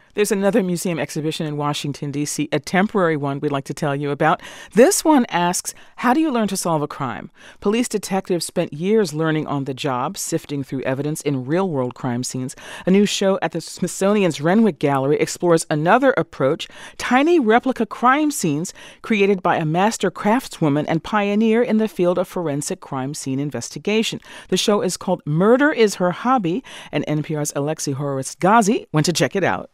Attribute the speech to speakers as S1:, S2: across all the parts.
S1: There's another museum exhibition in Washington, D.C., a temporary one we'd like to tell you about. This one asks, how do you learn to solve a crime? Police detectives spent years learning on the job, sifting through evidence in real-world crime scenes. A new show at the Smithsonian's Renwick Gallery explores another approach, tiny replica crime scenes created by a master craftswoman and pioneer in the field of forensic crime scene investigation. The show is called Murder is Her Hobby, and NPR's Alexi Horowitz-Ghazi went to check it out.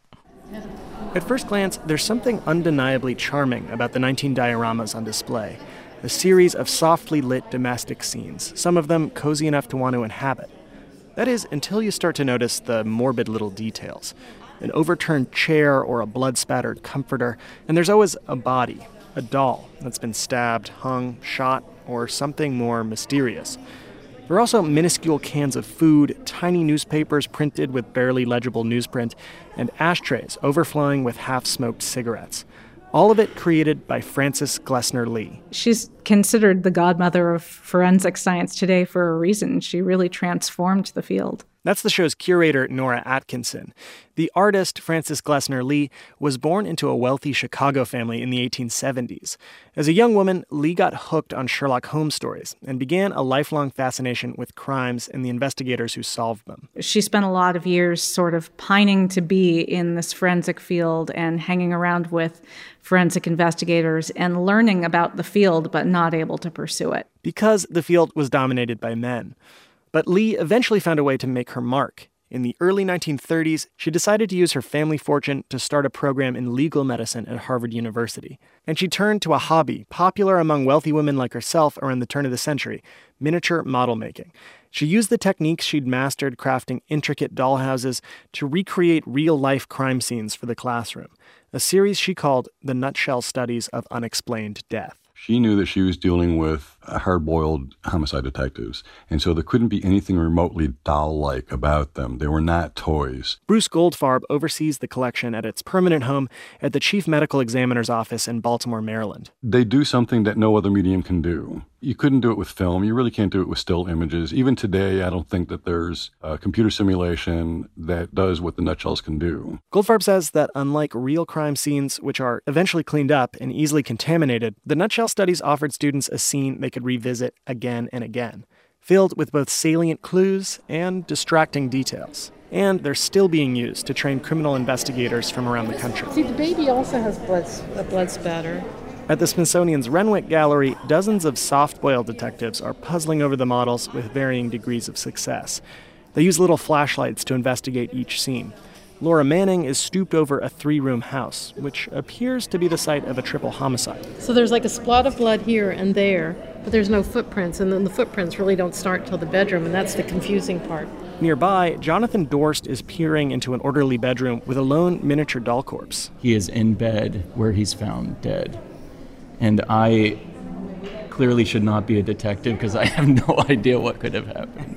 S2: At first glance, there's something undeniably charming about the 19 dioramas on display, a series of softly lit domestic scenes, some of them cozy enough to want to inhabit. That is, until you start to notice the morbid little details. An overturned chair or a blood-spattered comforter, and there's always a body, a doll that's been stabbed, hung, shot, or something more mysterious. There are also minuscule cans of food, tiny newspapers printed with barely legible newsprint, and ashtrays overflowing with half-smoked cigarettes. All of it created by Frances Glessner Lee.
S3: She's considered the godmother of forensic science today for a reason. She really transformed the field.
S2: That's the show's curator, Nora Atkinson. The artist, Frances Glessner Lee, was born into a wealthy Chicago family in the 1870s. As a young woman, Lee got hooked on Sherlock Holmes stories and began a lifelong fascination with crimes and the investigators who solved them.
S3: She spent a lot of years sort of pining to be in this forensic field and hanging around with forensic investigators and learning about the field, but not able to pursue it.
S2: Because the field was dominated by men. But Lee eventually found a way to make her mark. In the early 1930s, she decided to use her family fortune to start a program in legal medicine at Harvard University. And she turned to a hobby popular among wealthy women like herself around the turn of the century, miniature model making. She used the techniques she'd mastered crafting intricate dollhouses to recreate real-life crime scenes for the classroom, a series she called The Nutshell Studies of Unexplained Death.
S4: She knew that she was dealing with hard-boiled homicide detectives, and so there couldn't be anything remotely doll-like about them. They were not toys.
S2: Bruce Goldfarb oversees the collection at its permanent home at the Chief Medical Examiner's office in Baltimore, Maryland.
S4: They do something that no other medium can do. You couldn't do it with film. You really can't do it with still images. Even today, I don't think that there's a computer simulation that does what the nutshells can do.
S2: Goldfarb says that unlike real crime scenes, which are eventually cleaned up and easily contaminated, the nutshell studies offered students a scene they could revisit again and again, filled with both salient clues and distracting details. And they're still being used to train criminal investigators from around the country.
S5: See, the baby also has a blood spatter.
S2: At the Smithsonian's Renwick Gallery, dozens of soft-boiled detectives are puzzling over the models with varying degrees of success. They use little flashlights to investigate each scene. Laura Manning is stooped over a 3-room house, which appears to be the site of a triple homicide.
S5: So there's like a splot of blood here and there, but there's no footprints, and then the footprints really don't start till the bedroom, and that's the confusing part.
S2: Nearby, Jonathan Dorst is peering into an orderly bedroom with a lone miniature doll corpse.
S6: He is in bed where he's found dead. And I clearly should not be a detective because I have no idea what could have happened.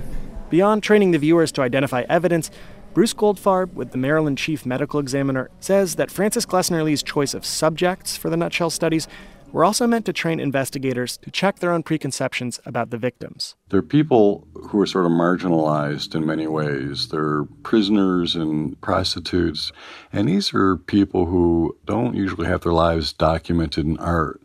S2: Beyond training the viewers to identify evidence, Bruce Goldfarb, with the Maryland Chief Medical Examiner, says that Frances Glessner Lee's choice of subjects for the nutshell studies were also meant to train investigators to check their own preconceptions about the victims.
S4: They're people who are sort of marginalized in many ways. They're prisoners and prostitutes. And these are people who don't usually have their lives documented in art.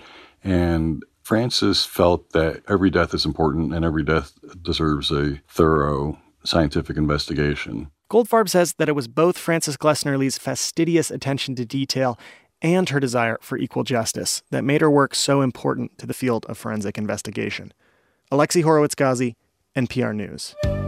S4: And Frances felt that every death is important and every death deserves a thorough scientific investigation.
S2: Goldfarb says that it was both Frances Glessner Lee's fastidious attention to detail and her desire for equal justice that made her work so important to the field of forensic investigation. Alexi Horowitz-Ghazi, NPR News.